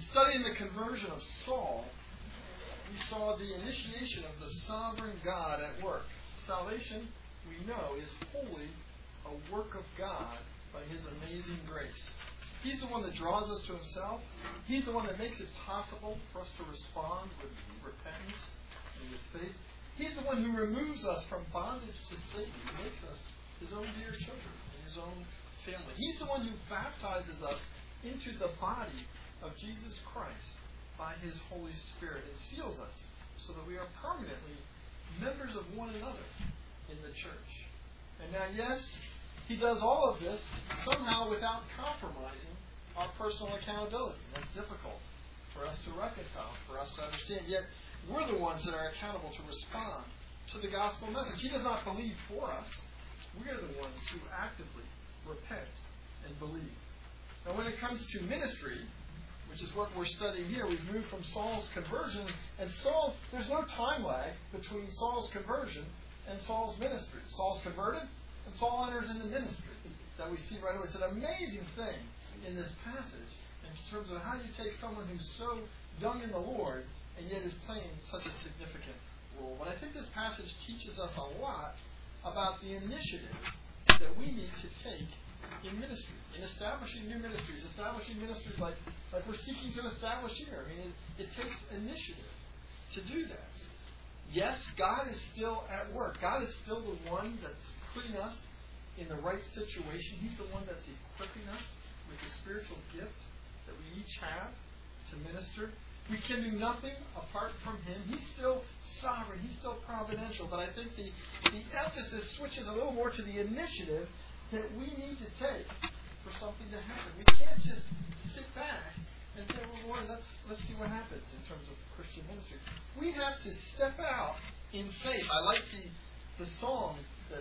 studying the conversion of Saul, we saw the initiation of the sovereign God at work. Salvation, we know, is wholly a work of God by His amazing grace. He's the one that draws us to Himself. He's the one that makes it possible for us to respond with repentance and with faith. He's the one who removes us from bondage to Satan. He makes us His own dear children and His own family. He's the one who baptizes us into the body of Jesus Christ by His Holy Spirit and seals us so that we are permanently members of one another in the church. And now, yes, He does all of this somehow without compromising our personal accountability. That's difficult for us to reconcile, for us to understand. Yet, we're the ones that are accountable to respond to the gospel message. He does not believe for us. We are the ones who actively repent and believe. Now, when it comes to ministry, which is what we're studying here, we've moved from Saul's conversion. And Saul, there's no time lag between Saul's conversion and Saul's ministry. Saul's converted, and Saul enters into ministry that we see right away. It's an amazing thing in this passage in terms of how you take someone who's so young in the Lord and yet is playing such a significant role. But I think this passage teaches us a lot about the initiative that we need to take in ministry, in establishing new ministries, like we're seeking to establish here. I mean, it takes initiative to do that. Yes, God is still at work. God is still the one that's putting us in the right situation. He's the one that's equipping us with the spiritual gift that we each have to minister. We can do nothing apart from Him. He's still sovereign. He's still providential. But I think the emphasis switches a little more to the initiative that we need to take for something to happen. We can't just sit back and say, well, Lord, let's see what happens in terms of Christian ministry. We have to step out in faith. I like the song that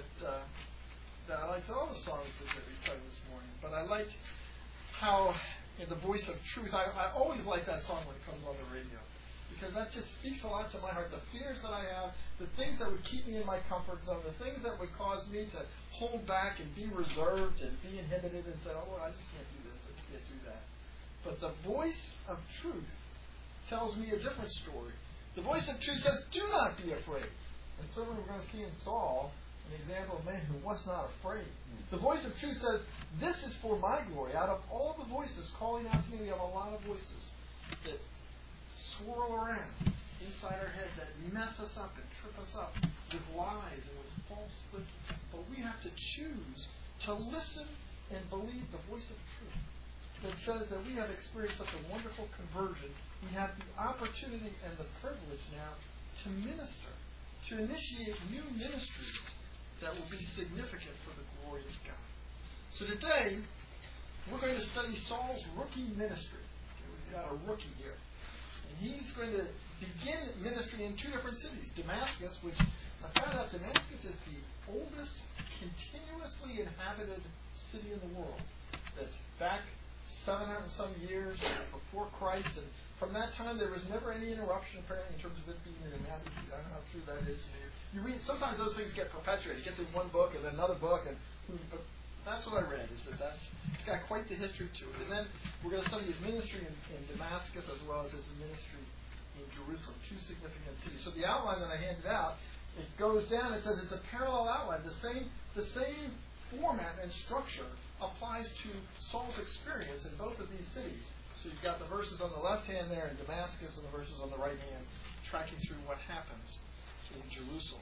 I liked all the songs that we sang this morning, but I liked how in the voice of truth, I always like that song when it comes on the radio, because that just speaks a lot to my heart. The fears that I have, the things that would keep me in my comfort zone, the things that would cause me to hold back and be reserved and be inhibited and say, oh, I just can't do this, I just can't do that. But the voice of truth tells me a different story. The voice of truth says, do not be afraid. And certainly we're going to see in Saul an example of a man who was not afraid. The voice of truth says, this is for my glory. Out of all the voices calling out to me, we have a lot of voices that swirl around inside our head that mess us up and trip us up with lies and with falsehood. But we have to choose to listen and believe the voice of truth that says that we have experienced such a wonderful conversion. We have the opportunity and the privilege now to minister, to initiate new ministries that will be significant for the glory of God. So today, we're going to study Saul's rookie ministry. We've got a rookie here. And he's going to begin ministry in two different cities. Damascus, which I found out Damascus is the oldest continuously inhabited city in the world. That's back 700 and some years before Christ, and from that time there was never any interruption apparently in terms of it being an inhabited city. I don't know how true that is. You read, sometimes those things get perpetuated. It gets in one book and then another book, but that's what I read, is that it's got quite the history to it. And then we're going to study his ministry in Damascus as well as his ministry in Jerusalem, two significant cities. So the outline that I handed out, it goes down, it says it's a parallel outline. The same format and structure applies to Saul's experience in both of these cities. So you've got the verses on the left hand there in Damascus and the verses on the right hand tracking through what happens in Jerusalem.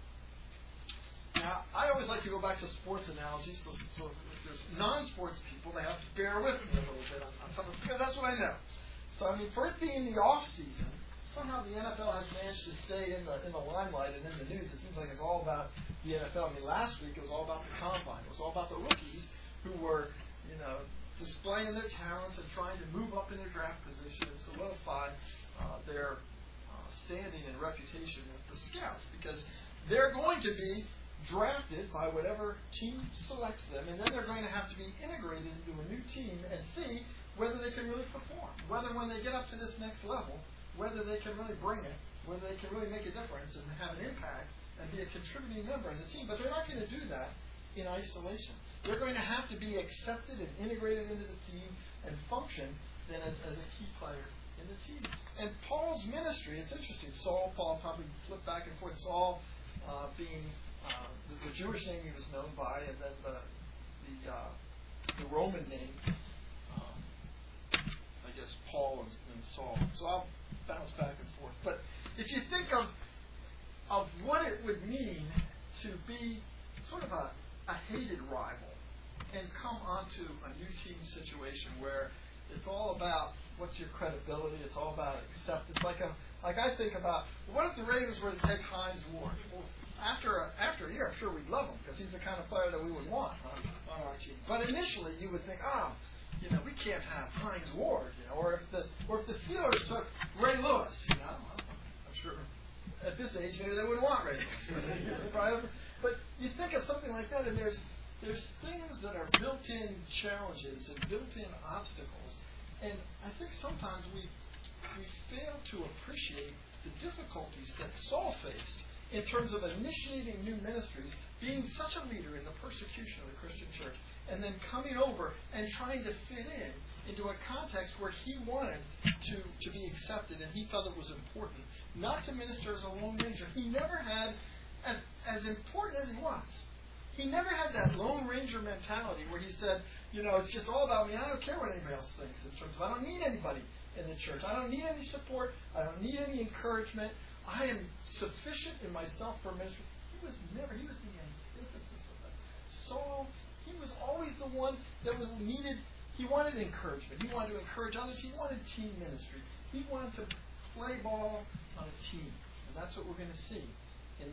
Now, I always like to go back to sports analogies, so if there's non-sports people, they have to bear with me a little bit on some of this, because that's what I know. So, I mean, for it being the off-season, somehow the NFL has managed to stay in the limelight and in the news. It seems like it's all about the NFL. I mean, last week it was all about the combine. It was all about the rookies who were, displaying their talents and trying to move up in their draft position and solidify their standing and reputation with the scouts, because they're going to be drafted by whatever team selects them, and then they're going to have to be integrated into a new team and see whether they can really perform, whether when they get up to this next level, whether they can really bring it, whether they can really make a difference and have an impact and be a contributing member in the team. But they're not going to do that in isolation. They're going to have to be accepted and integrated into the team and function than as a key player in the team. And Paul's ministry, it's interesting. Saul, Paul probably flipped back and forth. Saul being the Jewish name he was known by, and then the Roman name, I guess Paul and Saul. So I'll bounce back and forth. But if you think of what it would mean to be sort of a hated rival and come onto a new team situation where it's all about what's your credibility, it's all about acceptance. Like I think about, what if the Ravens were to take Hines Ward? Well, after a year, I'm sure we'd love him because he's the kind of player that we would want on our team. But initially, you would think, we can't have Hines Ward, or if the Steelers took Ray Lewis, I'm sure at this age maybe they wouldn't want Ray Lewis. But you think of something like that, and there's things that are built-in challenges and built-in obstacles, and I think sometimes we fail to appreciate the difficulties that Saul faced in terms of initiating new ministries, being such a leader in the persecution of the Christian church, and then coming over and trying to fit into a context where he wanted to be accepted, and he felt it was important not to minister as a lone ranger. He never had, as important as he was, he never had that Lone Ranger mentality where he said, it's just all about me. I don't care what anybody else thinks in terms of, I don't need anybody in the church. I don't need any support. I don't need any encouragement. I am sufficient in myself for ministry. He was the antithesis of that. Saul, he was always the one that was needed. He wanted encouragement. He wanted to encourage others. He wanted team ministry. He wanted to play ball on a team. And that's what we're going to see in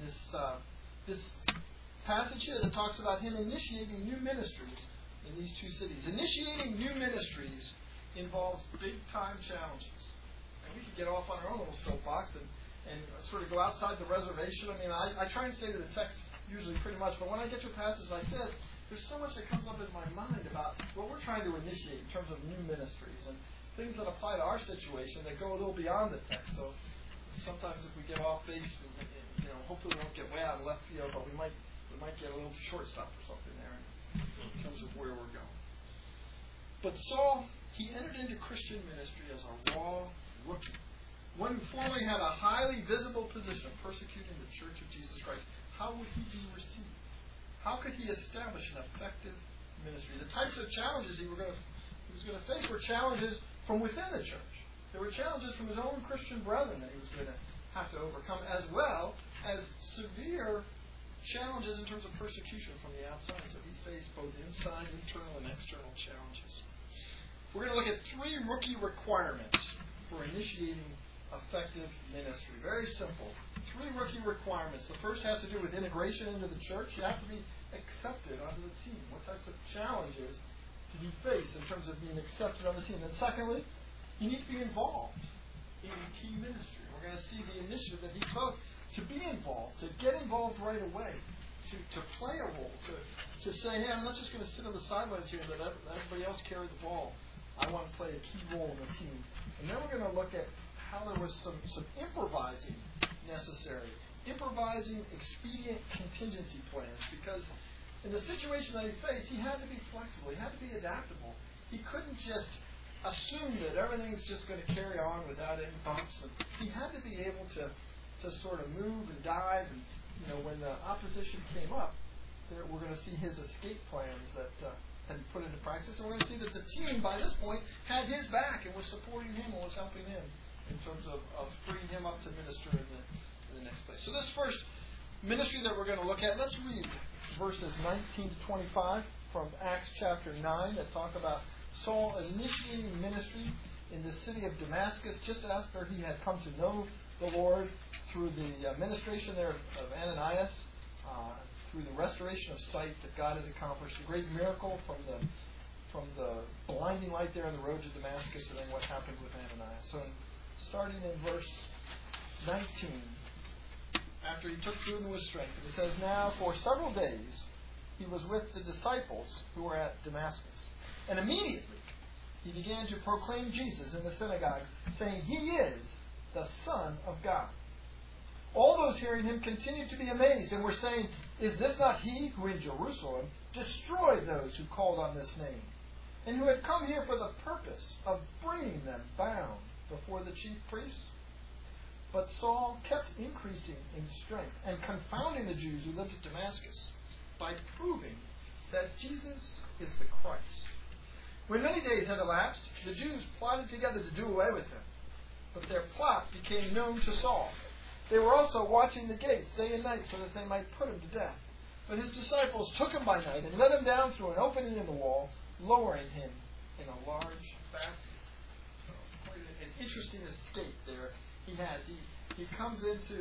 this passage here that talks about him initiating new ministries in these two cities. Initiating new ministries involves big-time challenges. And we could get off on our own little soapbox and sort of go outside the reservation. I try and stay to the text usually pretty much, but when I get to a passage like this, there's so much that comes up in my mind about what we're trying to initiate in terms of new ministries and things that apply to our situation that go a little beyond the text. So sometimes if we get off base, hopefully we won't get way out of left field, but we might get a little shortstop or something there in terms of where we're going. But Saul, he entered into Christian ministry as a raw rookie. One who formerly had a highly visible position of persecuting the Church of Jesus Christ. How would he be received? How could he establish an effective ministry? The types of challenges he was going to face were challenges from within the church. There were challenges from his own Christian brethren that he was going to have to overcome, as well as severe challenges in terms of persecution from the outside. So he faced both inside, internal, and external challenges. We're going to look at 3 rookie requirements for initiating effective ministry. Very simple. 3 rookie requirements. The first has to do with integration into the church. You have to be accepted onto the team. What types of challenges did you face in terms of being accepted on the team? And secondly, you need to be involved in team ministry. We're going to see the initiative that he took to be involved, to get involved right away, to play a role, to say, hey, I'm not just going to sit on the sidelines here and let everybody else carry the ball. I want to play a key role in the team. And then we're going to look at how there was some improvising necessary. Improvising expedient contingency plans, because in the situation that he faced, he had to be flexible. He had to be adaptable. He couldn't just assume that everything's just going to carry on without any bumps. And he had to be able to sort of move and dive. And when the opposition came up, we're going to see his escape plans that had put into practice. And we're going to see that the team, by this point, had his back and was supporting him and was helping him in terms of freeing him up to minister in the next place. So this first ministry that we're going to look at, let's read verses 19 to 25 from Acts chapter 9 that talk about Saul initiating ministry in the city of Damascus just after he had come to know the Lord through the administration there of Ananias, through the restoration of sight that God had accomplished, the great miracle from the blinding light there on the road to Damascus, and then what happened with Ananias. So starting in verse 19, after he took food and was strengthened, it says, now for several days he was with the disciples who were at Damascus. And immediately he began to proclaim Jesus in the synagogues, saying, he is the Son of God. All those hearing him continued to be amazed and were saying, is this not he who in Jerusalem destroyed those who called on this name, and who had come here for the purpose of bringing before the chief priests. But Saul kept increasing in strength and confounding the Jews who lived at Damascus by proving that Jesus is the Christ. When many days had elapsed, the Jews plotted together to do away with him. But their plot became known to Saul. They were also watching the gates day and night so that they might put him to death. But his disciples took him by night and let him down through an opening in the wall, lowering him in a large basket. An interesting escape there he has. He comes into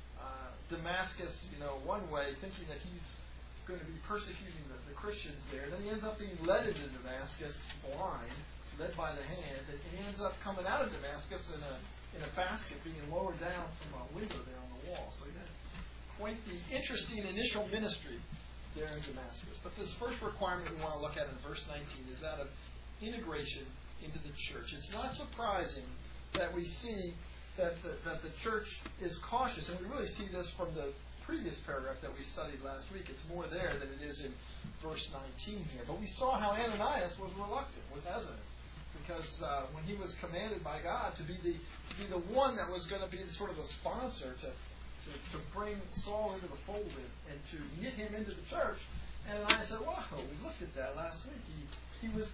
Damascus, one way, thinking that he's going to be persecuting the Christians there. Then he ends up being led into Damascus blind, led by the hand, and he ends up coming out of Damascus in a basket being lowered down from a window there on the wall. So he had quite the interesting initial ministry there in Damascus. But this first requirement we want to look at in verse 19 is that of integration into the church. It's not surprising that we see that the church is cautious, and we really see this from the previous paragraph that we studied last week. It's more there than it is in verse 19 here. But we saw how Ananias was reluctant, was hesitant, because when he was commanded by God to be the one that was going to be sort of a sponsor to bring Saul into the fold and to knit him into the church, Ananias said, "Wow, we looked at that last week. He was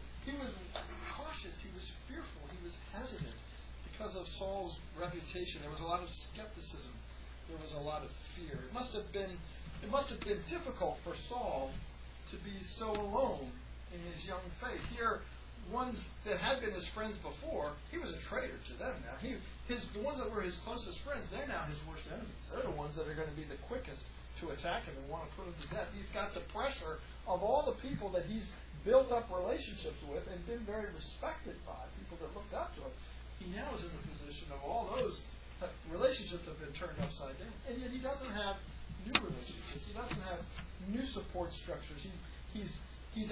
cautious. He was fearful. He was hesitant because of Saul's reputation. There was a lot of skepticism. There was a lot of fear. It must have been difficult for Saul to be so alone in his young faith. Here, ones that had been his friends before, he was a traitor to them now. The ones that were his closest friends, they're now his worst enemies. They're the ones that are going to be the quickest to attack him and want to put him to death. He's got the pressure of all the people that he's built up relationships with and been very respected by, people that looked up to him. He now is in the position of all those relationships have been turned upside down. And yet he doesn't have new relationships. He doesn't have new support structures. He's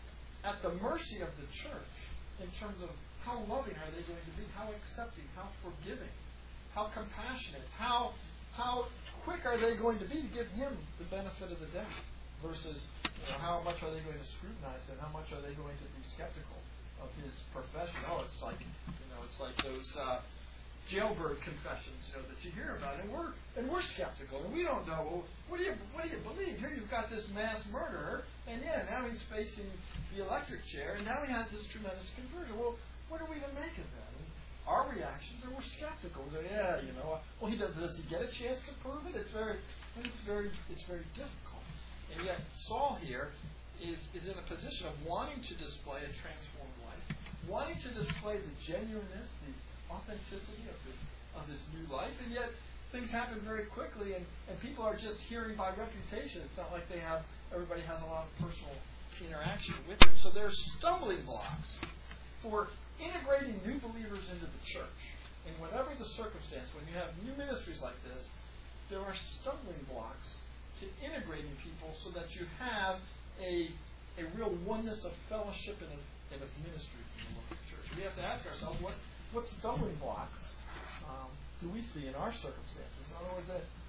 at the mercy of the church in terms of how loving are they going to be, how accepting, how forgiving, how compassionate, how quick are they going to be to give him the benefit of the doubt versus how much are they going to scrutinize him, how much are they going to be skeptical of his profession. It's like those jailbird confessions, that you hear about, and we're skeptical, and we don't know. Well, what do you believe? Here you've got this mass murderer, and now he's facing the electric chair, and now he has this tremendous conversion. Well, what are we to make of that? And our reactions are we're skeptical. Well, does he get a chance to prove it? It's very difficult. And yet Saul here is in a position of wanting to display a transformed life, wanting to display the genuineness, the authenticity of this new life, and yet things happen very quickly, and people are just hearing by reputation. It's not like everybody has a lot of personal interaction with him. So there's stumbling blocks for integrating new believers into the church. And whatever the circumstance, when you have new ministries like this, there are stumbling blocks to integrating people so that you have a real oneness of fellowship and of ministry in the local church. We have to ask ourselves, what stumbling blocks do we see in our circumstances? In other words,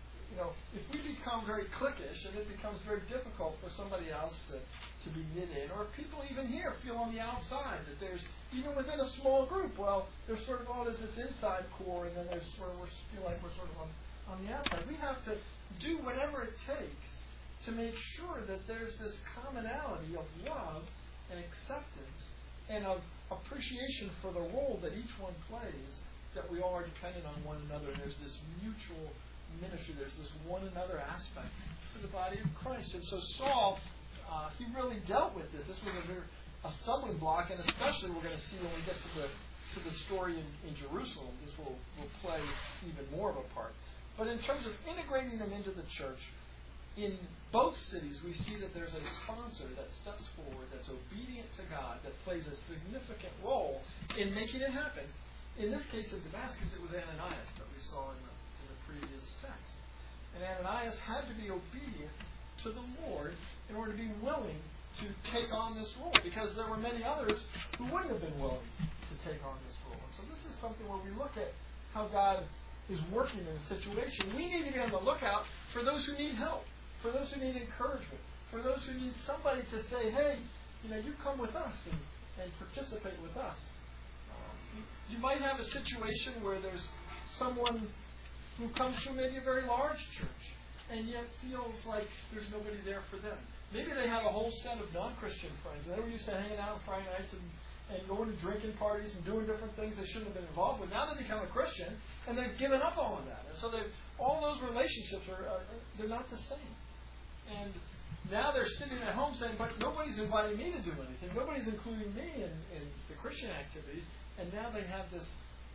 if we become very cliquish and it becomes very difficult for somebody else to be knit in, or if people even here feel on the outside that there's, even within a small group, there's sort of there's this inside core, and then there's we feel like we're sort of on the outside. We have to do whatever it takes to make sure that there's this commonality of love and acceptance and of appreciation for the role that each one plays, that we all are dependent on one another, and there's this mutual ministry, there's this one another aspect to the body of Christ. And so Saul, he really dealt with this. This was a stumbling block, and especially we're going to see when we get to the story in Jerusalem, this will play even more of a part. But in terms of integrating them into the church, in both cities we see that there's a sponsor that steps forward, that's obedient to God, that plays a significant role in making it happen. In this case of Damascus, it was Ananias that we saw in the previous text. And Ananias had to be obedient to the Lord in order to be willing to take on this role, because there were many others who wouldn't have been willing to take on this role. And so this is something where we look at how God is working in a situation. We need to be on the lookout for those who need help, for those who need encouragement, for those who need somebody to say, hey, you come with us and participate with us. You might have a situation where there's someone who comes from maybe a very large church and yet feels like there's nobody there for them. Maybe they have a whole set of non-Christian friends. They were used to hanging out on Friday nights and going to drinking parties and doing different things they shouldn't have been involved with. Now they become a Christian and they've given up all of that. And so all those relationships they're not the same. And now they're sitting at home saying, but nobody's inviting me to do anything. Nobody's including me in the Christian activities. And now they have this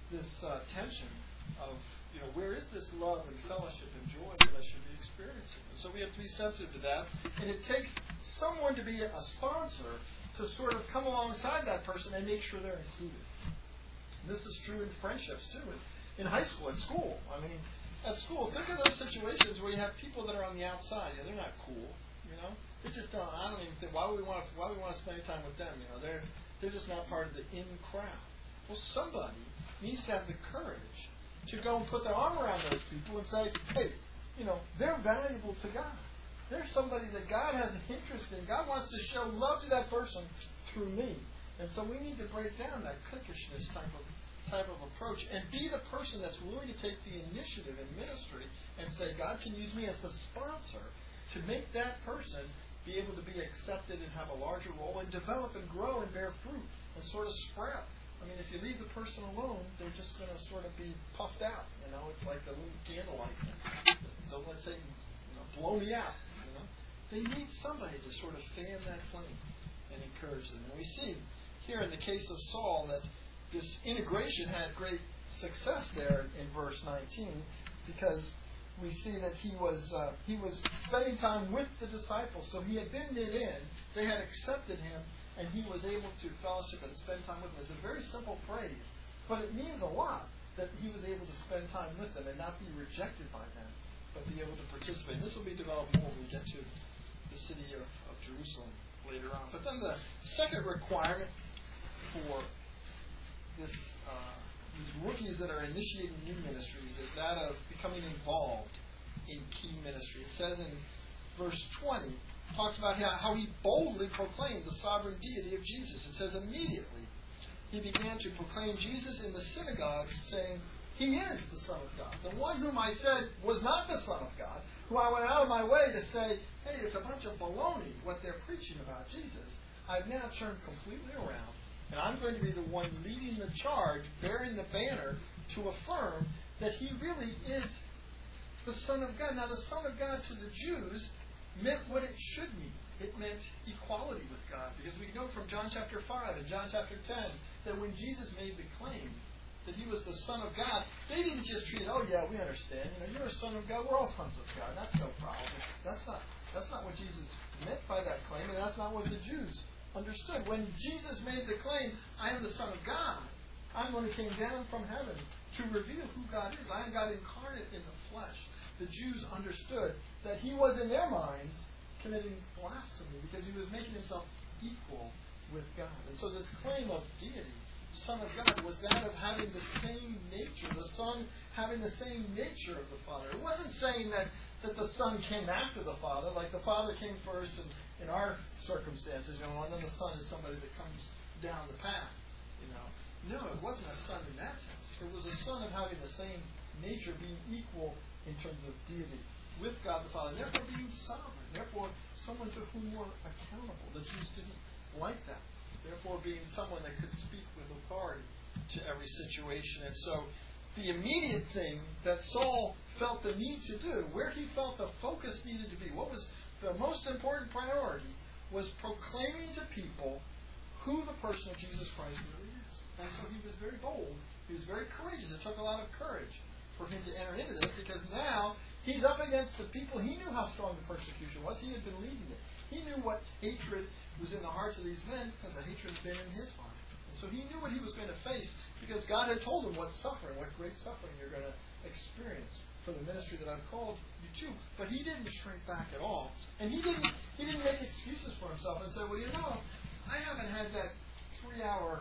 tension of, where is this love and fellowship and joy that I should be experiencing? And so we have to be sensitive to that. And it takes someone to be a sponsor to sort of come alongside that person and make sure they're included. And this is true in friendships, too. In high school, at school. I mean, at school, think of those situations where you have people that are on the outside. They're not cool. They just don't. I don't even think. Why would we want to spend time with them? They're just not part of the in crowd. Well, somebody needs to have the courage to go and put their arm around those people and say, hey, they're valuable to God. They're somebody that God has an interest in. God wants to show love to that person through me. And so we need to break down that cliquishness type of approach and be the person that's willing to take the initiative in ministry and say, God can use me as the sponsor to make that person be able to be accepted and have a larger role and develop and grow and bear fruit and sort of sprout. I mean, if you leave the person alone, they're just going to sort of be puffed out. It's like the little candlelight. Don't let Satan, blow me out. They need somebody to sort of fan that flame and encourage them. And we see here in the case of Saul that this integration had great success there in verse 19 because we see that he was spending time with the disciples. So he had been knit in. They had accepted him, and he was able to fellowship and spend time with them. It's a very simple phrase, but it means a lot that he was able to spend time with them and not be rejected by them, but be able to participate. And this will be developed more when we get to the city of Jerusalem later on. But then the second requirement for these rookies that are initiating new ministries is that of becoming involved in key ministry. It says in verse 20, talks about how he boldly proclaimed the sovereign deity of Jesus. It says immediately he began to proclaim Jesus in the synagogues, saying, he is the Son of God. The one whom I said was not the Son of God, who I went out of my way to say, hey, it's a bunch of baloney what they're preaching about Jesus. I've now turned completely around, and I'm going to be the one leading the charge, bearing the banner, to affirm that he really is the Son of God. Now, the Son of God to the Jews meant what it should mean. It meant equality with God. Because we know from John chapter 5 and John chapter 10 that when Jesus made the claim that he was the Son of God, they didn't just treat it, oh yeah, we understand. You're a son of God, we're all sons of God. That's no problem. That's not what Jesus meant by that claim, and that's not what the Jews understood. When Jesus made the claim, I am the Son of God, I'm the one who came down from heaven to reveal who God is. I am God incarnate in the flesh. The Jews understood that he was, in their minds, committing blasphemy because he was making himself equal with God. And so this claim of deity, Son of God, was that of having the same nature, the Son having the same nature of the Father. It wasn't saying that the Son came after the Father, like the Father came first in our circumstances, and then the Son is somebody that comes down the path. No, it wasn't a Son in that sense. It was a Son of having the same nature, being equal in terms of deity with God the Father, therefore being sovereign, therefore someone to whom we're accountable. The Jews didn't like that. Therefore being someone that could speak with authority to every situation. And so the immediate thing that Saul felt the need to do, where he felt the focus needed to be, what was the most important priority, was proclaiming to people who the person of Jesus Christ really is. And so he was very bold. He was very courageous. It took a lot of courage for him to enter into this, because now he's up against the people. He knew how strong the persecution was. He had been leading it. He knew what hatred was in the hearts of these men, because the hatred had been in his heart. And so he knew what he was going to face, because God had told him what suffering, what great suffering you're going to experience for the ministry that I've called you to. But he didn't shrink back at all. And he didn't make excuses for himself and say, well, I haven't had that 3-hour,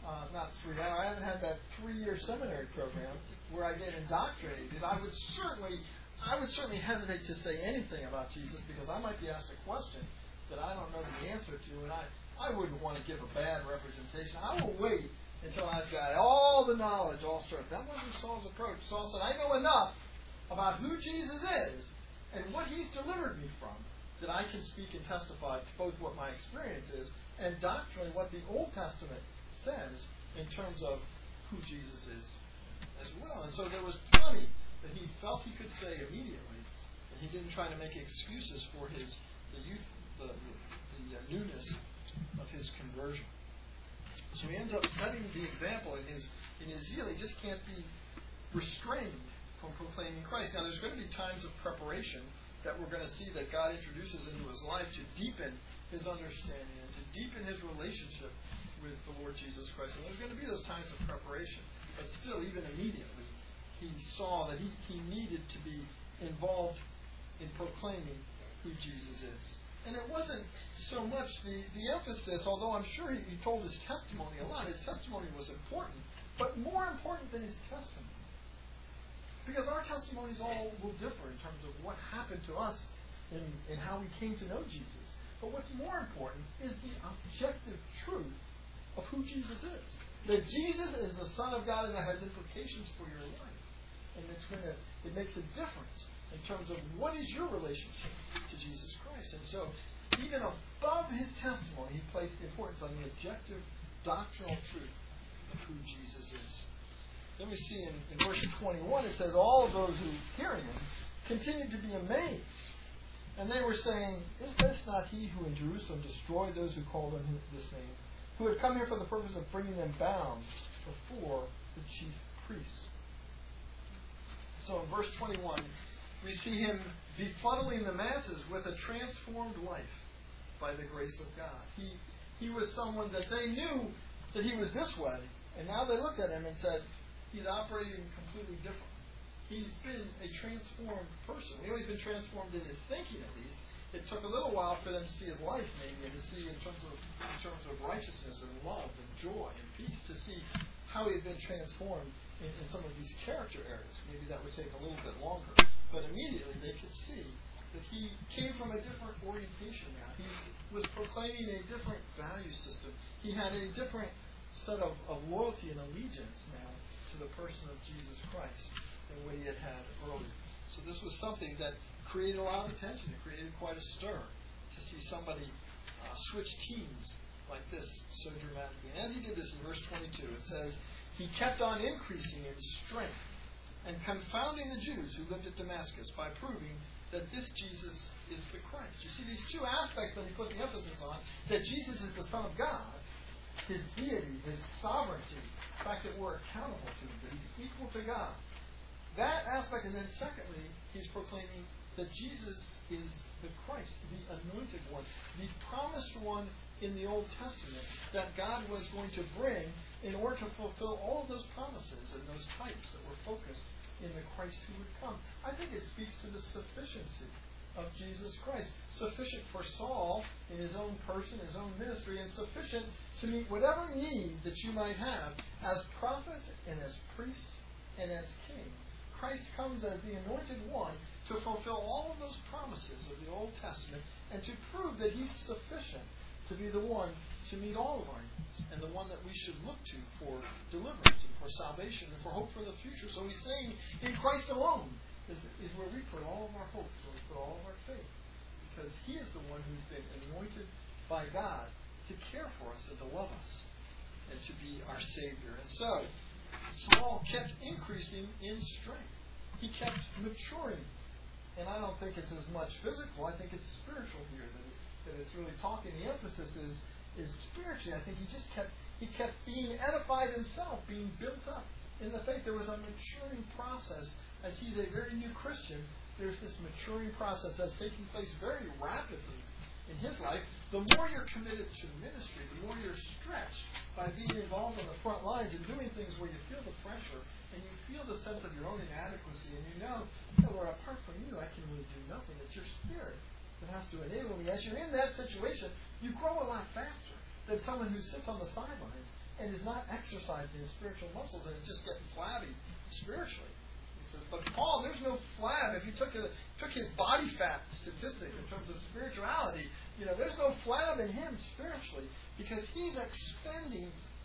I haven't had that 3-year seminary program where I get indoctrinated. I would certainly hesitate to say anything about Jesus, because I might be asked a question that I don't know the answer to, and I wouldn't want to give a bad representation. I will wait until I've got all the knowledge all straight. That wasn't Saul's approach. Saul said, I know enough about who Jesus is and what He's delivered me from that I can speak and testify to both what my experience is and doctrinally what the Old Testament says in terms of who Jesus is as well. And so there was plenty that he felt he could say immediately, and he didn't try to make excuses for the newness of his conversion. So he ends up setting the example in his zeal. He just can't be restrained from proclaiming Christ. Now, there's going to be times of preparation that we're going to see that God introduces into his life to deepen his understanding and to deepen his relationship with the Lord Jesus Christ. And there's going to be those times of preparation. But still, even immediately, he saw that he needed to be involved in proclaiming who Jesus is. And it wasn't so much the emphasis, although I'm sure he told his testimony a lot. His testimony was important, but more important than his testimony. Because our testimonies all will differ in terms of what happened to us and how we came to know Jesus. But what's more important is the objective truth of who Jesus is. That Jesus is the Son of God, and that has implications for your life. And it makes a difference in terms of what is your relationship to Jesus Christ. And so, even above his testimony, he placed the importance on the objective doctrinal truth of who Jesus is. Then we see in verse 21, it says, all of those who hearing him continued to be amazed. And they were saying, is this not he who in Jerusalem destroyed those who called on this name, who had come here for the purpose of bringing them bound before the chief priests? So in verse 21, we see him befuddling the masses with a transformed life by the grace of God. He was someone that they knew that he was this way, and now they looked at him and said, he's operating completely different. He's been a transformed person. We know he's been transformed in his thinking, at least. It took a little while for them to see his life, maybe, and to see in terms of righteousness and love and joy and peace, to see how he had been transformed in some of these character areas. Maybe that would take a little bit longer. But immediately they could see that he came from a different orientation now. He was proclaiming a different value system. He had a different set of loyalty and allegiance now to the person of Jesus Christ than what he had had earlier. So this was something that created a lot of attention. It created quite a stir to see somebody switch teams like this so dramatically. And he did this in verse 22. It says, he kept on increasing in strength and confounding the Jews who lived at Damascus by proving that this Jesus is the Christ. You see these two aspects that he put the emphasis on, that Jesus is the Son of God, his deity, his sovereignty, the fact that we're accountable to him, that he's equal to God. That aspect, and then secondly, he's proclaiming that Jesus is the Christ, the anointed one, the promised one in the Old Testament that God was going to bring in order to fulfill all of those promises and those types that were focused in the Christ who would come. I think it speaks to the sufficiency of Jesus Christ. Sufficient for Saul in his own person, his own ministry, and sufficient to meet whatever need that you might have as prophet and as priest and as king. Christ comes as the anointed one to fulfill all of those promises of the Old Testament and to prove that he's sufficient to be the one to meet all of our needs and the one that we should look to for deliverance and for salvation and for hope for the future. So he's saying in Christ alone is where we put all of our hopes, where we put all of our faith, because he is the one who's been anointed by God to care for us and to love us and to be our Savior. And so Saul kept increasing in strength. He kept maturing. And I don't think it's as much physical. I think it's spiritual here that it's really talking. The emphasis is spiritually. I think he kept being edified himself, being built up in the faith. There was a maturing process. As he's a very new Christian, there's this maturing process that's taking place very rapidly in his life. The more you're committed to ministry, the more you're stretched by being involved on the front lines and doing things where you feel the pressure and you feel the sense of your own inadequacy, and you know, Lord, apart from you, I can really do nothing. It's your Spirit that has to enable me. As you're in that situation, you grow a lot faster than someone who sits on the sidelines and is not exercising his spiritual muscles and is just getting flabby spiritually. He says, but Paul, there's no flab. If you took his body fat statistic in terms of spirituality, there's no flab in him spiritually because he's expending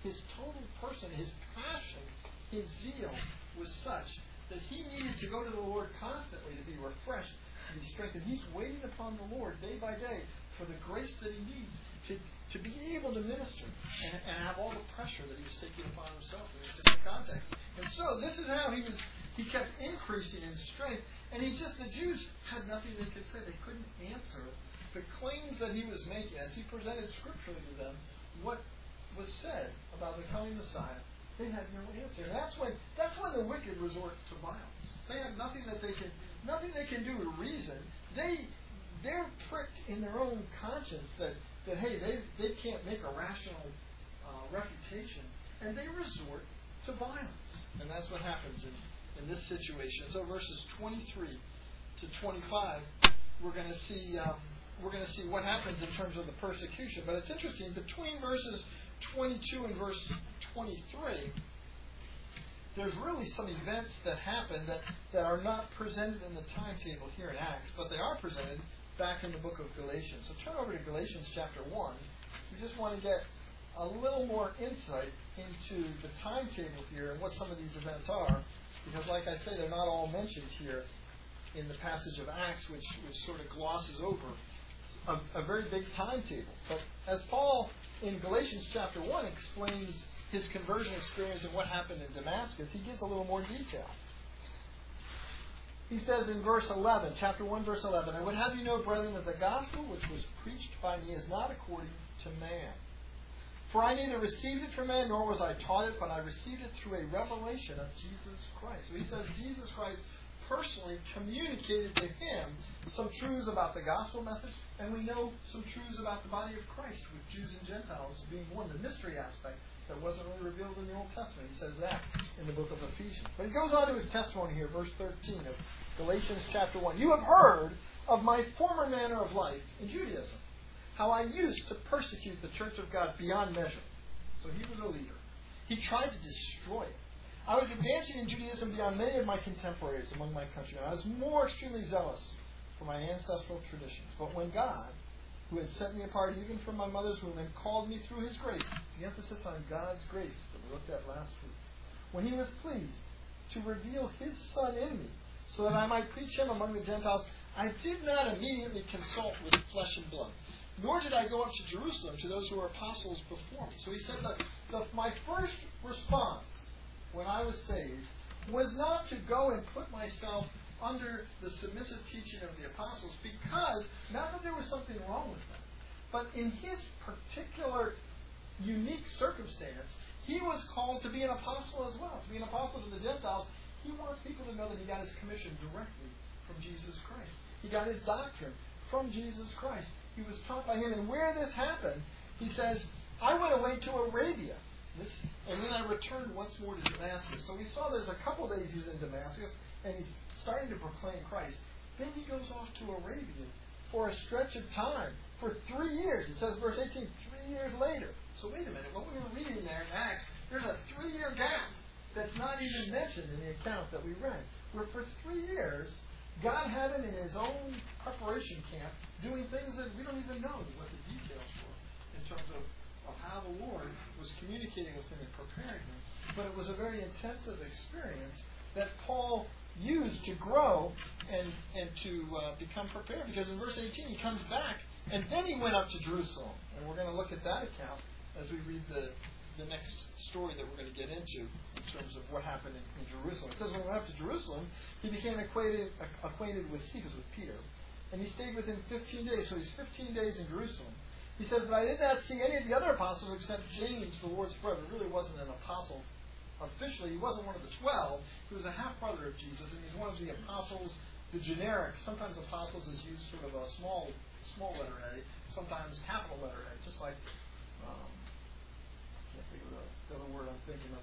his total person, his passion, his zeal was such that he needed to go to the Lord constantly to be refreshed, to be strengthened. He's waiting upon the Lord day by day for the grace that he needs to be able to minister and have all the pressure that he was taking upon himself in this different context. And so this is how he kept increasing in strength. And the Jews had nothing they could say. They couldn't answer the claims that he was making as he presented scripturally to them what was said about the coming Messiah. They had no answer. And that's when the wicked resort to violence. They have nothing they can do to reason. They're pricked in their own conscience that hey, they can't make a rational refutation, and they resort to violence. And that's what happens in this situation. So verses 23 to 25, we're going to see what happens in terms of the persecution. But it's interesting, between verses 22 and verse 23, there's really some events that happen that are not presented in the timetable here in Acts, but they are presented back in the book of Galatians. So turn over to Galatians chapter 1. We just want to get a little more insight into the timetable here and what some of these events are, because like I say, they're not all mentioned here in the passage of Acts, which sort of glosses over a very big timetable. But as Paul in Galatians chapter 1 explains his conversion experience and what happened in Damascus, he gives a little more detail. He says in verse 11, chapter 1, verse 11, I would have you know, brethren, that the gospel which was preached by me is not according to man. For I neither received it from man, nor was I taught it, but I received it through a revelation of Jesus Christ. So he says Jesus Christ personally communicated to him some truths about the gospel message, and we know some truths about the body of Christ, with Jews and Gentiles being one, the mystery aspect that wasn't really revealed in the Old Testament. He says that in the book of Ephesians. But he goes on to his testimony here, verse 13 of Galatians chapter 1. You have heard of my former manner of life in Judaism, how I used to persecute the church of God beyond measure. So he was a leader. He tried to destroy it. I was advancing in Judaism beyond many of my contemporaries among my countrymen. I was more extremely zealous for my ancestral traditions. But when God, who had set me apart even from my mother's womb and called me through his grace, the emphasis on God's grace that we looked at last week, when he was pleased to reveal his Son in me, so that I might preach him among the Gentiles, I did not immediately consult with flesh and blood, nor did I go up to Jerusalem to those who were apostles before me. So he said that my first response when I was saved was not to go and put myself under the submissive teaching of the apostles, because not that there was something wrong with them, but in his particular unique circumstance, he was called to be an apostle as well, to be an apostle to the Gentiles. He wants people to know that he got his commission directly from Jesus Christ. He got his doctrine from Jesus Christ. He was taught by him. And where this happened, he says, I went away to Arabia. And then I returned once more to Damascus. So we saw there's a couple days he's in Damascus, and he's starting to proclaim Christ. Then he goes off to Arabia for a stretch of time, for 3 years. It says, verse 18, 3 years later. So wait a minute, what we were reading there in Acts, there's a 3-year gap that's not even mentioned in the account that we read. Where for 3 years, God had him in his own preparation camp doing things that we don't even know what the details were in terms of how the Lord was communicating with him and preparing him. But it was a very intensive experience that Paul used to grow and to become prepared. Because in verse 18 he comes back, and then he went up to Jerusalem. And we're going to look at that account as we read the next story that we're going to get into in terms of what happened in Jerusalem. It says when he went up to Jerusalem, he became acquainted with Cephas, with Peter. And he stayed with him 15 days. So he's 15 days in Jerusalem. He says, but I did not see any of the other apostles except James, the Lord's brother. He really wasn't an apostle officially. He wasn't one of the 12. He was a half-brother of Jesus, and he's one of the apostles, the generic. Sometimes apostles is used sort of a small letter A, sometimes capital letter A, just like, I can't think of the other word I'm thinking of.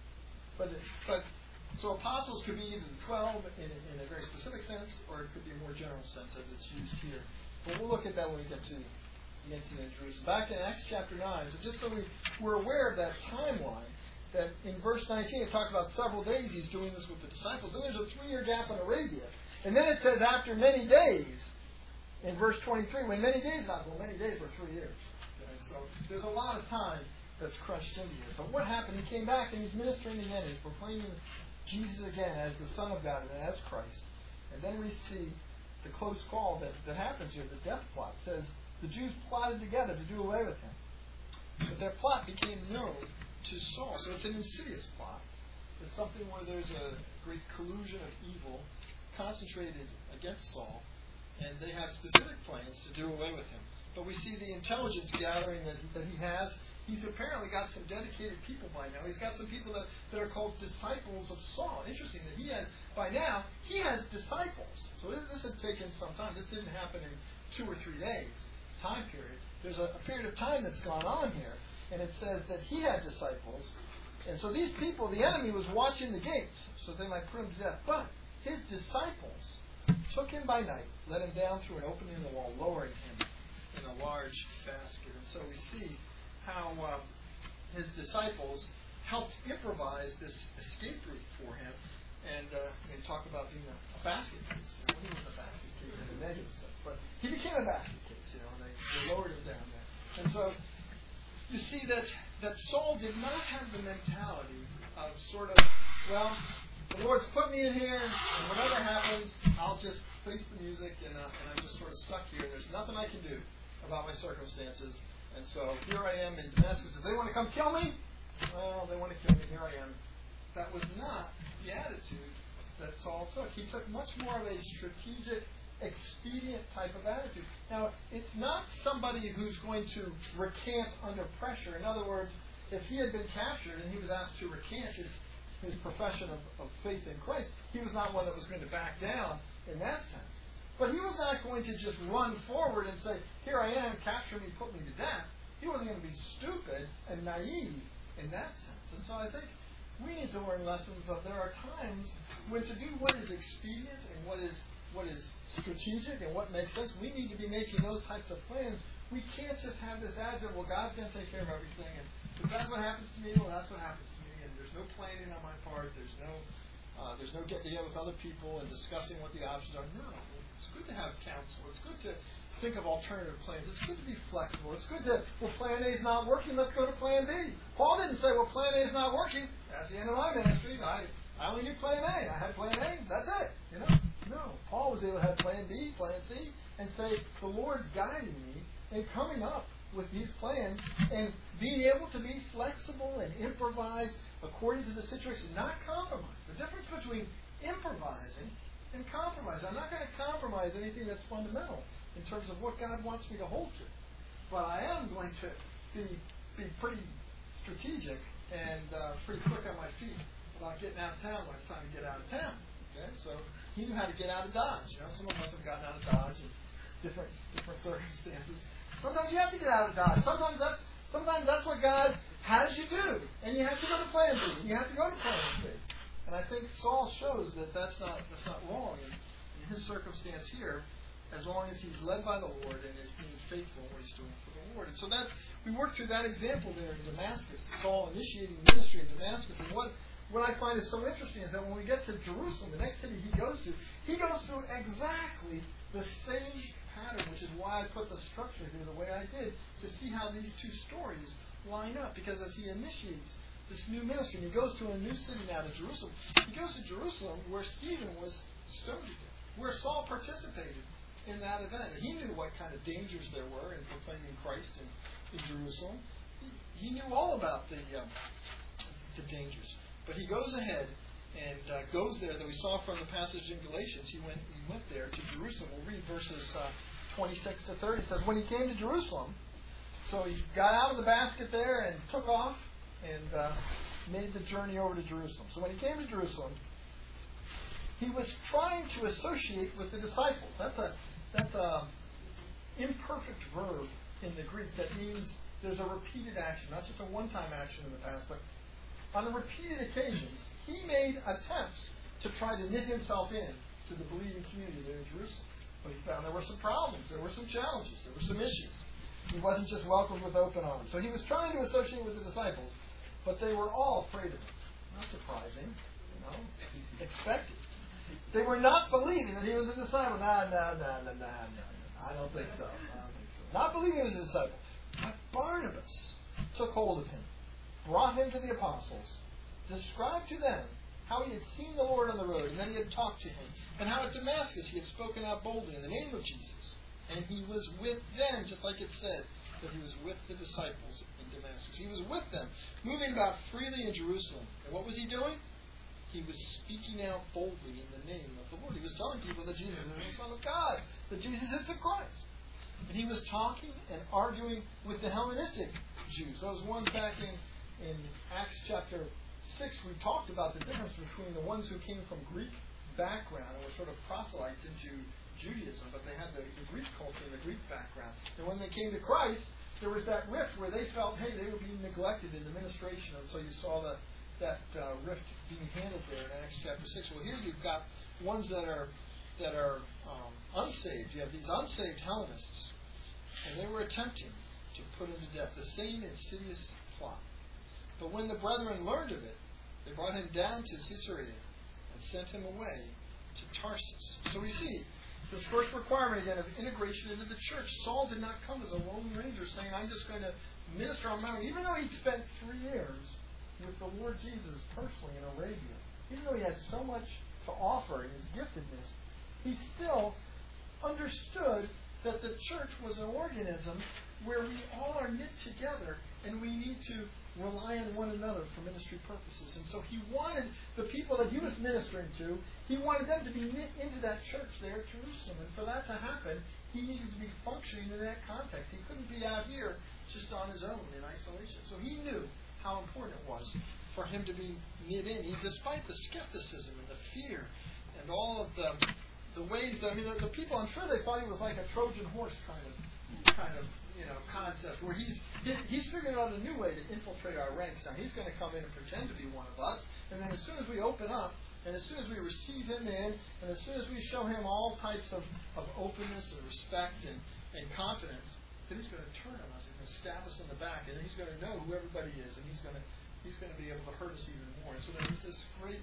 But so apostles could be either the 12 in a very specific sense, or it could be a more general sense as it's used here. But we'll look at that when we get to the incident in Jerusalem. Back in Acts chapter 9, so just so we're aware of that timeline, that in verse 19 it talks about several days he's doing this with the disciples. Then there's a 3-year gap in Arabia. And then it says after many days, in verse 23, when many days, many days were 3 years. Okay, so there's a lot of time that's crushed into you. But what happened? He came back and he's ministering again. He's proclaiming Jesus again as the Son of God and as Christ. And then we see the close call that happens here, the death plot. It says the Jews plotted together to do away with him. But their plot became known to Saul. So it's an insidious plot. It's something where there's a great collusion of evil concentrated against Saul, and they have specific plans to do away with him. But we see the intelligence gathering that he has. He's apparently got some dedicated people by now. He's got some people that are called disciples of Saul. Interesting that he has disciples. So this had taken some time. This didn't happen in 2 or 3 days time period. There's a period of time that's gone on here, and it says that he had disciples. And so these people, the enemy was watching the gates so they might put him to death. But his disciples took him by night, let him down through an opening in the wall, lowering him in a large basket. And so we see how his disciples helped improvise this escape route for him. And we talk about being a basket case. Well, he was a basket case in a negative sense, but he became a basket case, and they lowered him down there. And so you see that Saul did not have the mentality of sort of, well, the Lord's put me in here, and whatever happens, I'll just face the music, and I'm just sort of stuck here. There's nothing I can do about my circumstances. And so here I am in Damascus. If they want to come kill me, well, they want to kill me. Here I am. That was not the attitude that Saul took. He took much more of a strategic, expedient type of attitude. Now, it's not somebody who's going to recant under pressure. In other words, if he had been captured and he was asked to recant his profession of faith in Christ, he was not one that was going to back down in that sense. But he was not going to just run forward and say, here I am, capture me, put me to death. He wasn't going to be stupid and naive in that sense. And so I think we need to learn lessons of there are times when to do what is expedient and what is strategic and what makes sense, we need to be making those types of plans. We can't just have this attitude, well, God's going to take care of everything, and if that's what happens to me, well, that's what happens to me, and there's no planning on my part, there's no getting together with other people and discussing what the options are. No, it's good to have counsel. It's good to think of alternative plans. It's good to be flexible. It's good to, well, plan A is not working, let's go to plan B. Paul didn't say, well, plan A is not working. That's the end of my ministry. I only knew plan A. I had plan A. That's it. No. Paul was able to have plan B, plan C, and say, the Lord's guiding me in coming up with these plans and being able to be flexible and improvise according to the situation, not compromise. The difference between improvising and compromise. I'm not going to compromise anything that's fundamental in terms of what God wants me to hold to. But I am going to be pretty strategic and pretty quick on my feet about getting out of town when it's time to get out of town. Okay, so he knew how to get out of Dodge. Some of us have gotten out of Dodge in different circumstances. Sometimes you have to get out of Dodge. Sometimes that's what God has you do, and you have to go to plan B. You have to go to plan C. And I think Saul shows that that's not wrong in his circumstance here, as long as he's led by the Lord and is being faithful in what he's doing for the Lord. And so that we work through that example there in Damascus, Saul initiating ministry in Damascus. And what I find is so interesting is that when we get to Jerusalem, the next city he goes through exactly the same pattern, which is why I put the structure here the way I did, to see how these two stories line up. Because as he initiates this new ministry, and he goes to a new city now, to Jerusalem, he goes to Jerusalem where Stephen was stoned to death, where Saul participated in that event. And he knew what kind of dangers there were in proclaiming Christ in Jerusalem. He knew all about the dangers. But he goes ahead and goes there, that we saw from the passage in Galatians. He went there to Jerusalem. We'll read verses 26 to 30. It says, when he came to Jerusalem, so he got out of the basket there and took off and made the journey over to Jerusalem. So when he came to Jerusalem, he was trying to associate with the disciples. That's a imperfect verb in the Greek that means there's a repeated action, not just a one-time action in the past, but on repeated occasions, he made attempts to try to knit himself in to the believing community there in Jerusalem. But he found there were some problems, there were some challenges, there were some issues. He wasn't just welcomed with open arms. So he was trying to associate with the disciples, but they were all afraid of him. Not surprising, expected. They were not believing that he was a disciple. No. I don't think so. Not believing he was a disciple. But Barnabas, took hold of him, brought him to the apostles, described to them how he had seen the Lord on the road, and then he had talked to him, and how at Damascus he had spoken out boldly in the name of Jesus. And he was with them, just like it said, that he was with the disciples in Damascus. He was with them, moving about freely in Jerusalem. And what was he doing? He was speaking out boldly in the name of the Lord. He was telling people that Jesus is the Son of God, that Jesus is the Christ. And he was talking and arguing with the Hellenistic Jews. Those ones back in Acts chapter 6, we talked about the difference between the ones who came from Greek background and were sort of proselytes into Judaism, but they had the Greek culture and the Greek background. And when they came to Christ, there was that rift where they felt, hey, they were being neglected in the ministration, and so you saw that rift being handled there in Acts chapter 6. Well, here you've got ones that are unsaved. You have these unsaved Hellenists, and they were attempting to put him to death, the same insidious plot. But when the brethren learned of it, they brought him down to Caesarea and sent him away to Tarsus. So we see this first requirement again of integration into the church. Saul did not come as a lone ranger saying, I'm just going to minister on my own. Even though he'd spent 3 years with the Lord Jesus personally in Arabia, even though he had so much to offer in his giftedness, he still understood that the church was an organism where we all are knit together and we need to rely on one another for ministry purposes. And so he wanted the people that he was ministering to, he wanted them to be knit into that church there at Jerusalem. And for that to happen, he needed to be functioning in that context. He couldn't be out here just on his own in isolation. So he knew how important it was for him to be knit in. Despite the skepticism and the fear and all of the ways that, the people, I'm sure they thought he was like a Trojan horse kind of concept, where he's figured out a new way to infiltrate our ranks. Now he's going to come in and pretend to be one of us, and then as soon as we open up, and as soon as we receive him in, and as soon as we show him all types of openness and respect and confidence, then he's going to turn on us. He's going to stab us in the back, and then he's going to know who everybody is, and he's going to be able to hurt us even more. And so there's this great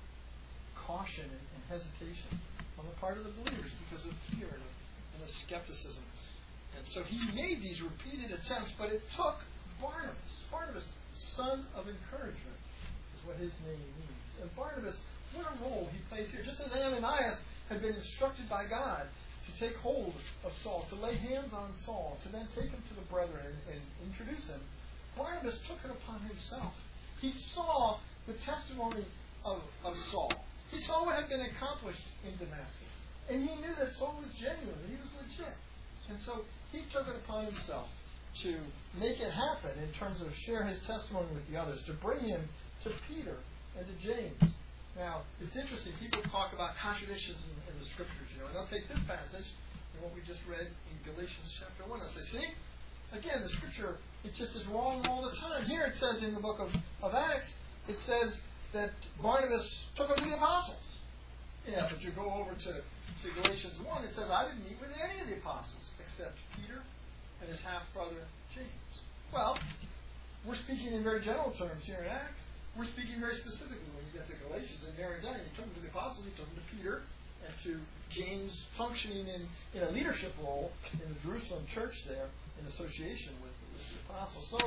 caution and hesitation on the part of the believers because of fear and of skepticism. And so he made these repeated attempts, but it took Barnabas. Barnabas, son of encouragement, is what his name means. And Barnabas, what a role he plays here. Just as Ananias had been instructed by God to take hold of Saul, to lay hands on Saul, to then take him to the brethren and introduce him, Barnabas took it upon himself. He saw the testimony of Saul. He saw what had been accomplished in Damascus. And he knew that Saul was genuine, he was legit. And so he took it upon himself to make it happen in terms of share his testimony with the others, to bring him to Peter and to James. Now, it's interesting. People talk about contradictions in the Scriptures, and they'll take this passage and what we just read in Galatians chapter 1. They'll say, see, again, the Scripture, it just is wrong all the time. Here it says in the book of Acts, it says that Barnabas took him to the apostles. Yeah, but you go over to Galatians 1, it says, I didn't meet with any of the apostles except Peter and his half-brother James. Well, we're speaking in very general terms here in Acts. We're speaking very specifically when you get to Galatians and narrow down. You took them to the apostles, you took them to Peter and to James, functioning in a leadership role in the Jerusalem church there in association with the apostles. So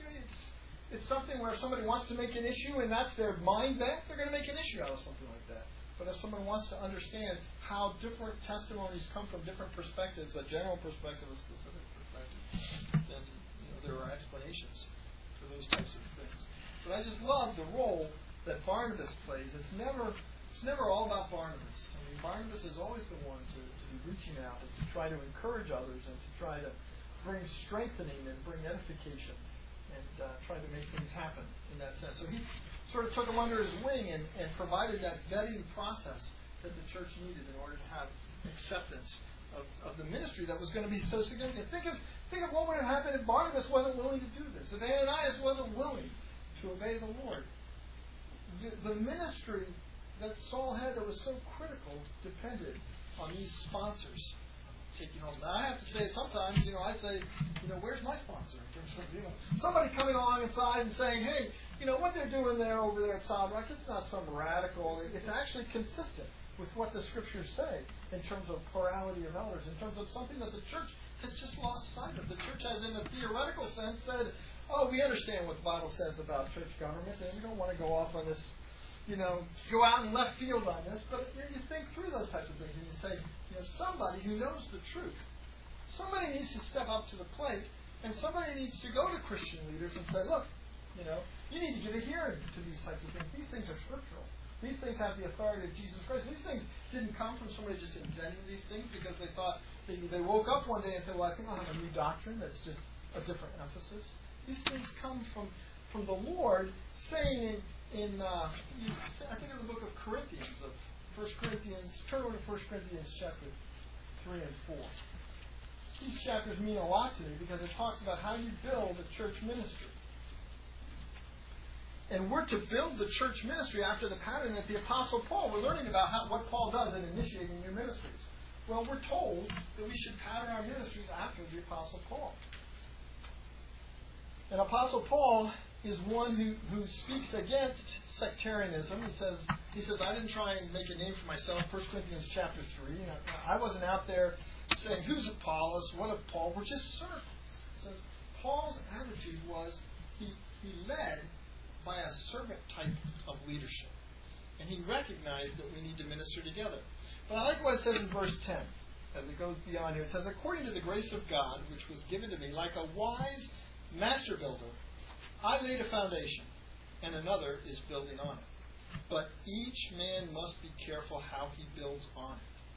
it's something where if somebody wants to make an issue and that's their mind bent, they're going to make an issue out of something like that. But if someone wants to understand how different testimonies come from different perspectives, a general perspective, a specific perspective, then there are explanations for those types of things. But I just love the role that Barnabas plays. It's never all about Barnabas. Barnabas is always the one to be reaching out and to try to encourage others and to try to bring strengthening and bring edification and try to make things happen in that sense. So he sort of took him under his wing and provided that vetting process that the church needed in order to have acceptance of the ministry that was going to be so significant. Think of what would have happened if Barnabas wasn't willing to do this, if Ananias wasn't willing to obey the Lord. The ministry that Saul had that was so critical depended on these sponsors taking hold. Now, I have to say, sometimes, I say, where's my sponsor? In terms of, somebody coming along inside and saying, hey, what they're doing there over there at Soundrock, it's not some radical. It's actually consistent with what the Scriptures say in terms of plurality of elders, in terms of something that the church has just lost sight of. The church has, in a theoretical sense, said, oh, we understand what the Bible says about church government, and we don't want to go off on this, go out in left field on this, but you think through those types of things, and you say, somebody who knows the truth, somebody needs to step up to the plate, and somebody needs to go to Christian leaders and say, look, you need to give a hearing to these types of things. These things are scriptural. These things have the authority of Jesus Christ. These things didn't come from somebody just inventing these things because they thought they woke up one day and said, well, I think I'll have a new doctrine that's just a different emphasis. These things come from the Lord saying I think in the book of Corinthians, of 1 Corinthians, turn over to 1 Corinthians chapter 3 and 4. These chapters mean a lot to me because it talks about how you build a church ministry. And we're to build the church ministry after the pattern that the Apostle Paul. We're learning about what Paul does in initiating new ministries. Well, we're told that we should pattern our ministries after the Apostle Paul. And Apostle Paul is one who speaks against sectarianism. He says, I didn't try and make a name for myself. 1 Corinthians chapter 3. I wasn't out there saying, who's Apollos? What of Paul? We're just servants. He says, Paul's attitude was he led by a servant type of leadership. And he recognized that we need to minister together. But I like what it says in verse 10, as it goes beyond here. It says, according to the grace of God, which was given to me, like a wise master builder, I laid a foundation, and another is building on it. But each man must be careful how he builds on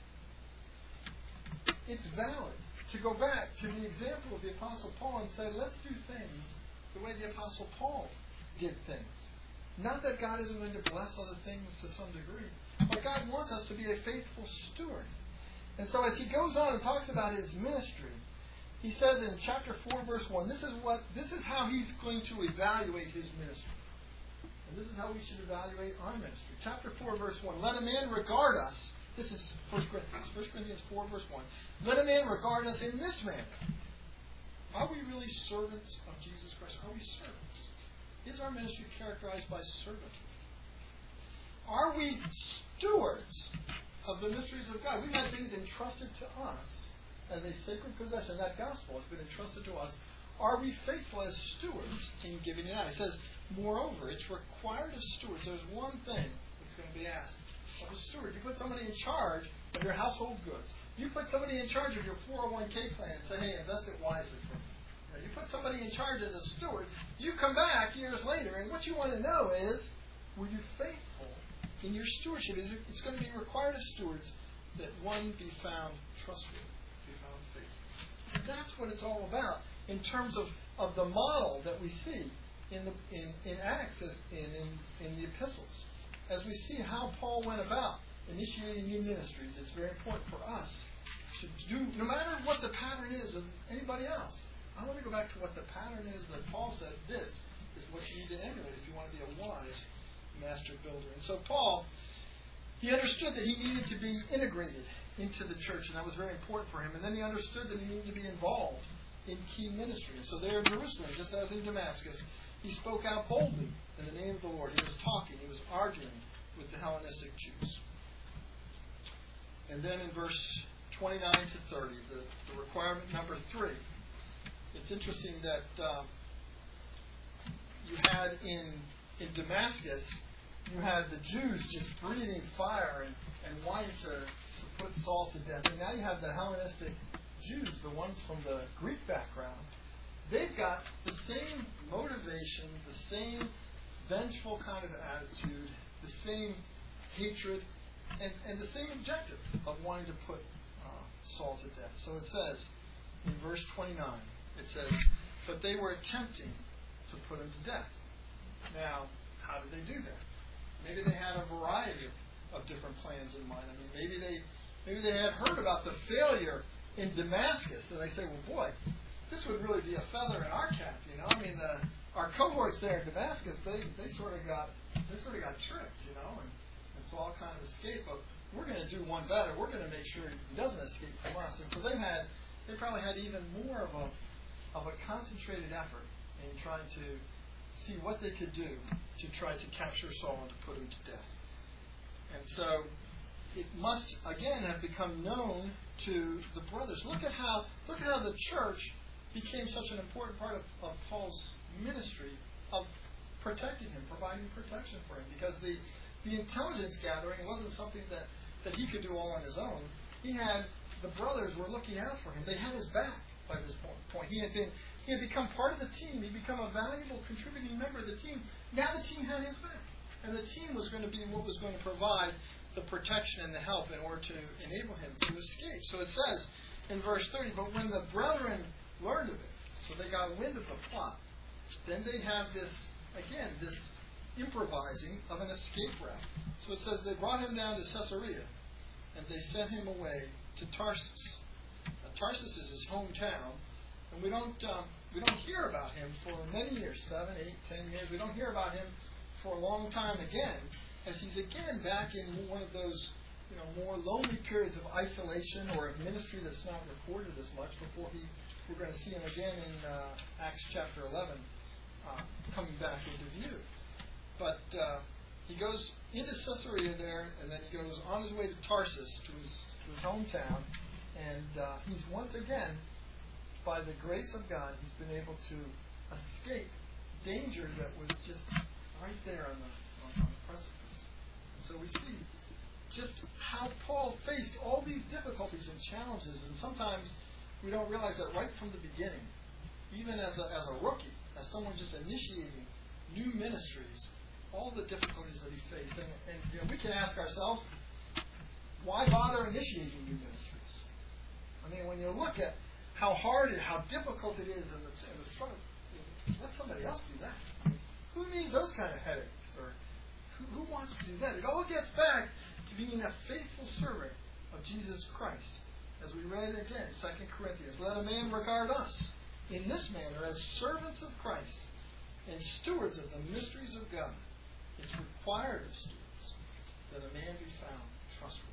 it. It's valid to go back to the example of the Apostle Paul and say, let's do things the way the Apostle Paul did things. Not that God isn't going to bless other things to some degree, but God wants us to be a faithful steward. And so as he goes on and talks about his ministry, he says in chapter 4, verse 1, this is how he's going to evaluate his ministry. And this is how we should evaluate our ministry. Chapter 4, verse 1, let a man regard us. This is 1 Corinthians 4, verse 1. Let a man regard us in this manner. Are we really servants of Jesus Christ? Are we servants? Is our ministry characterized by servanthood? Are we stewards of the mysteries of God? We've had things entrusted to us as a sacred possession. That gospel has been entrusted to us. Are we faithful as stewards in giving it out? He says, moreover, it's required of stewards. There's one thing that's going to be asked of a steward. You put somebody in charge of your household goods. You put somebody in charge of your 401k plan and say, hey, invest it wisely for me. You put somebody in charge as a steward, you come back years later, and what you want to know is, were you faithful in your stewardship? It's going to be required of stewards that one be found trustworthy, be found faithful. And that's what it's all about in terms of the model that we see in Acts, in the epistles. As we see how Paul went about initiating new ministries, it's very important for us to do, no matter what the pattern is of anybody else. I want to go back to what the pattern is that Paul said. This is what you need to emulate if you want to be a wise master builder. And so Paul, he understood that he needed to be integrated into the church, and that was very important for him. And then he understood that he needed to be involved in key ministry. And so there in Jerusalem, just as in Damascus, he spoke out boldly in the name of the Lord. He was talking, he was arguing with the Hellenistic Jews. And then in verse 29 to 30, the requirement number 3, it's interesting that you had in Damascus, you had the Jews just breathing fire and wanting to put Saul to death. And now you have the Hellenistic Jews, the ones from the Greek background. They've got the same motivation, the same vengeful kind of attitude, the same hatred, and the same objective of wanting to put Saul to death. So it says in verse 29, it says, but they were attempting to put him to death. Now, how did they do that? Maybe they had a variety of different plans in mind. I mean, maybe they had heard about the failure in Damascus, and they say, well, boy, this would really be a feather in our cap, you know. I mean, our cohorts there in Damascus, they sort of got tricked, you know, and Saul kind of escaped. But we're going to do one better. We're going to make sure he doesn't escape from us. And so they probably had even more of a concentrated effort in trying to see what they could do to try to capture Saul and to put him to death. And so it must again have become known to the brothers. Look at how the church became such an important part of Paul's ministry of protecting him, providing protection for him. Because the intelligence gathering wasn't something that he could do all on his own. The brothers were looking out for him. They had his back by this point. He had become part of the team. He'd become a valuable contributing member of the team. Now the team had his back. And the team was going to be what was going to provide the protection and the help in order to enable him to escape. So it says in verse 30, but when the brethren learned of it, so they got wind of the plot, then they have this improvising of an escape route. So it says they brought him down to Caesarea, and they sent him away to Tarsus. Now, Tarsus is his hometown, and we don't hear about him for many years, 7, 8, 10 years. We don't hear about him for a long time again, as he's again back in one of those more lonely periods of isolation or of ministry that's not recorded as much before we're going to see him again in Acts chapter 11 coming back into view. But he goes into Caesarea there, and then he goes on his way to Tarsus, to his hometown, and he's once again, by the grace of God, he's been able to escape danger that was just right there on the precipice. And so we see just how Paul faced all these difficulties and challenges, and sometimes we don't realize that right from the beginning, even as a rookie, as someone just initiating new ministries, all the difficulties that he faced. And we can ask ourselves, why bother initiating new ministries? I mean, when you look at how hard and how difficult it is and the struggles, let somebody else do that. I mean, who needs those kind of headaches? Or who wants to do that? It all gets back to being a faithful servant of Jesus Christ. As we read again in 2 Corinthians, let a man regard us in this manner as servants of Christ and stewards of the mysteries of God. It's required of stewards that a man be found trustworthy.